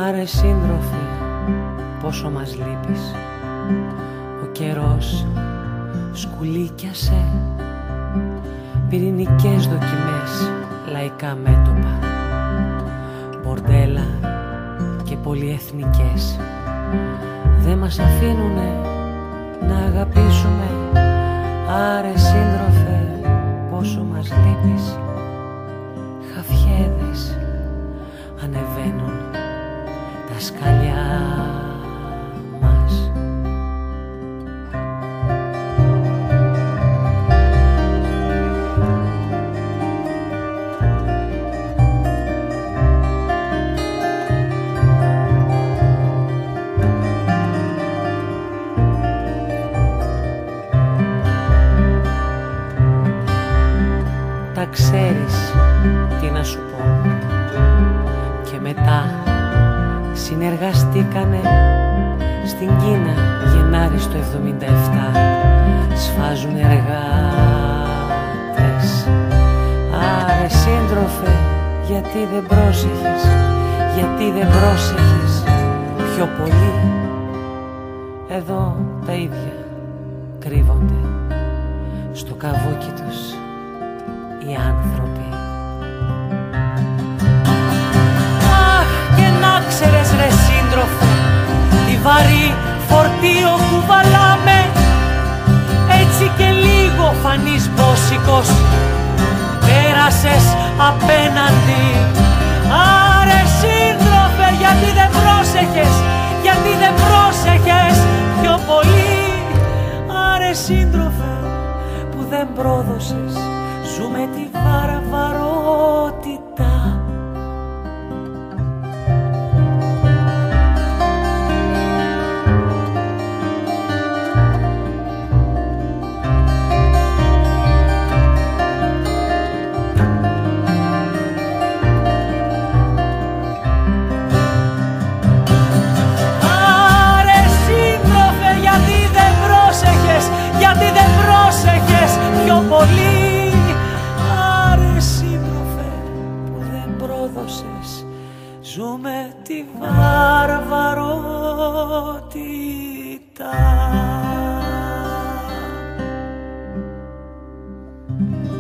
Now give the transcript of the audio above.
Άρε σύντροφε, πόσο μας λείπεις. Ο καιρός σκουλίκιασε. Πυρηνικές δοκιμές, λαϊκά μέτωπα, μπορντέλα και πολυεθνικές δεν μας αφήνουνε να αγαπήσουμε. Άρε σύντροφε, πόσο μας λείπεις. Χαφιέδες ανεβαίνουν τα σκαλιά μας. Τα ξέρεις τι να σου πω. Και μετά συνεργαστήκανε στην Κίνα Γενάρη στο 77. Σφάζουν εργάτες. Άρε σύντροφε, γιατί δεν πρόσεχες, γιατί δεν πρόσεχες πιο πολύ. Εδώ τα ίδια κρύβονται στο καβούκι τους οι άνθρωποι. Αχ, και να ξέρες ρε σύντροφε, τι βαρύ φορτίο κουβαλάμε. Έτσι και λίγο φανείς μπόσικος πέρασες απέναντι. Άρε σύντροφε, γιατί δεν πρόσεχες, γιατί δεν πρόσεχες πιο πολύ. Άρε σύντροφε, που δεν πρόδωσες, ζούμε τη βαρβαρότητα. Άρε σύντροφε, γιατί δεν πρόσεχες, γιατί δεν πρόσεχες πιο πολύ. Ζούμε τη βαρβαρότητα.